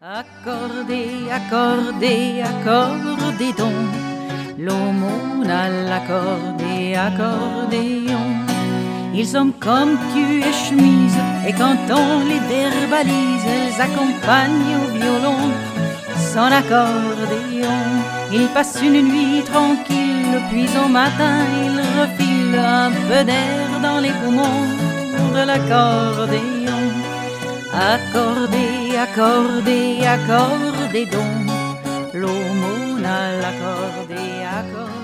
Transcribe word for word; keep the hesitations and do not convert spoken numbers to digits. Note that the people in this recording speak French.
Accordez, accordez, accordez donc l'aumône à l'accordé, accordéon. Ils sont comme cul et chemise, et quand on les verbalise, ils accompagnent au violon son accordéon. Ils passent une nuit tranquille, puis au matin ils refilent un peu d'air dans les poumons de l'accordéon. Accordez, accordez, accordez donc l'aumône à l'accordé, accordé.